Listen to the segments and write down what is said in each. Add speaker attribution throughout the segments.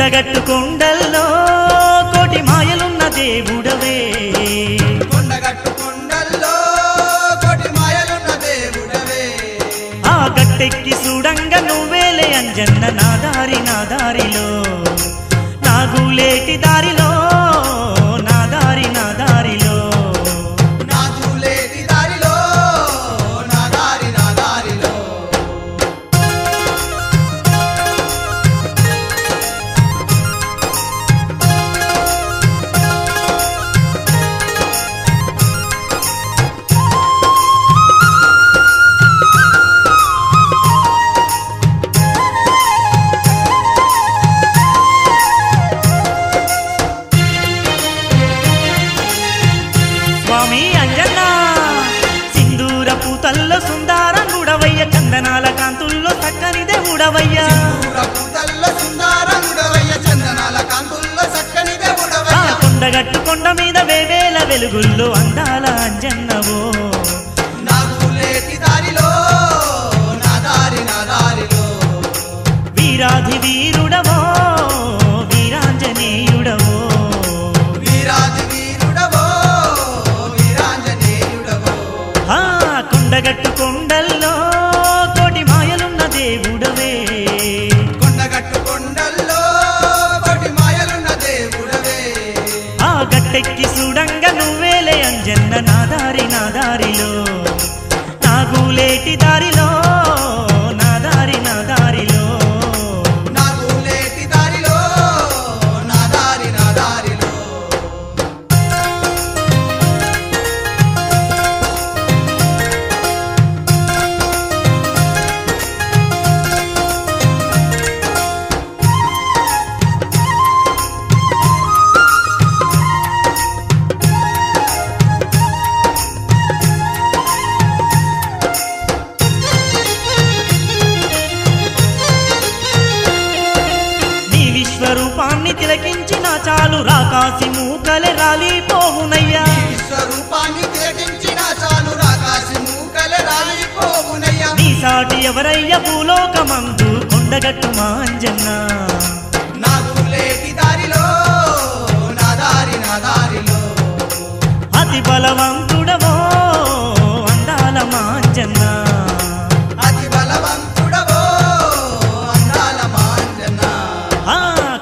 Speaker 1: కొండగట్టు కొండల్లో కోటి మాయలున్న దేవుడవే
Speaker 2: కొండగట్టు కొండల్లో కోటి మాయలున్న దేవుడవే
Speaker 1: ఆ గట్టెక్కి చూడంగ నువ్వేలే అంజన్న నా దారిలో నాగులేటి దారిలో నా దారిలో
Speaker 2: నాగులేటి దారిలో నా దారిలో
Speaker 1: స్వామి అంజన్న సింధూరపు తల్ల సుందరంగుడవయ్య చందనాల కాంతుల్లో చక్కని దేవుడవయ్య
Speaker 2: పూతల్లో సుందరంగుడవయ్య చందనాల కాంతుల్లో చక్కని
Speaker 1: ఆ
Speaker 2: దేవుడవయ్య
Speaker 1: కొండగట్టు కొండ మీద వేవేల వెలుగుల్లో అందాల అంజన్నవో
Speaker 2: నాగులేటి దారిలో నా దారిలో
Speaker 1: వీరాధి వీరుడవో వీరాంజనేయుడవో
Speaker 2: వీరాజు వీరుడవో వీరాంజనేయుడవో
Speaker 1: ఆ కొండగట్టు కొండల్లో కోటి మాయలున్న దేవుడవే
Speaker 2: కొండగట్టు కొండల్లో కోటి మాయలున్న దేవుడవే
Speaker 1: ఆ గట్టెక్కి చూడంగ నువ్వేలే అంజన్న నా దారిలో నాగులేటి దారిలో నా దారిలో
Speaker 2: నాగులేటి దారిలో నా దారిలో
Speaker 1: నీ విశ్వరూపాన్ని తిలకించిన చాలు రాకాసి మూకలే రాలిపోవునయ్యా
Speaker 2: విశ్వరూపాన్ని తిలకించిన చాలు రాకాసి మూకలే రాలిపోవునయ్యా
Speaker 1: నీ సాటి ఎవరయ్య భూలోకమందు కొండగట్టు మా అంజన్న
Speaker 2: నాగులేటి దారిలో నా దారిలో
Speaker 1: అతి బలవంతుడవో అందాల మా అంజన్న
Speaker 2: అతి బలవంతుడవో అందాల మాంజన
Speaker 1: ఆ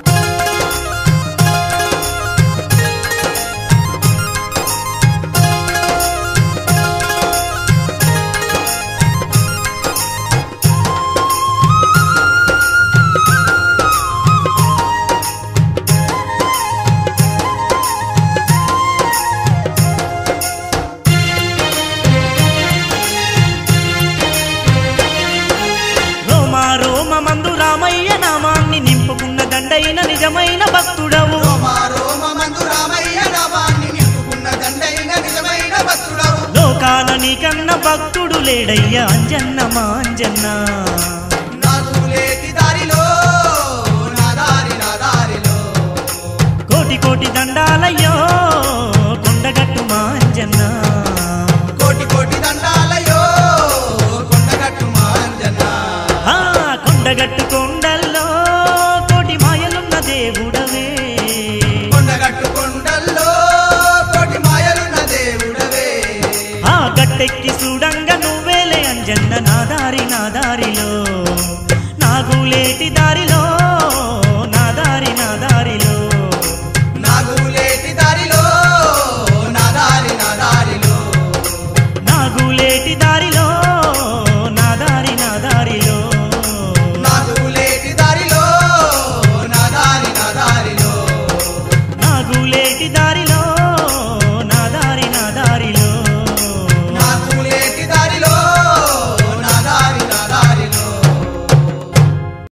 Speaker 1: రోమ మందు రామయ్య నామాన్ని నింపుకున్న దండైన నిజమైన భక్తుడవు
Speaker 2: రోమమందు రామయ్య నామాన్ని నింపుకున్న దండైన నిజమైన భక్తుడవు
Speaker 1: లోకాల నీకన్న భక్తుడు లేడయ్య అంజన్న మా అంజన్న
Speaker 2: నాగులేటి దారిలో నా దారిలో
Speaker 1: కోటి దండాలయ్యో కొండగట్టు మా అంజన్న
Speaker 2: కోటి దండాలయో కొండగట్టు మాంజన
Speaker 1: ఆ కొండగట్టు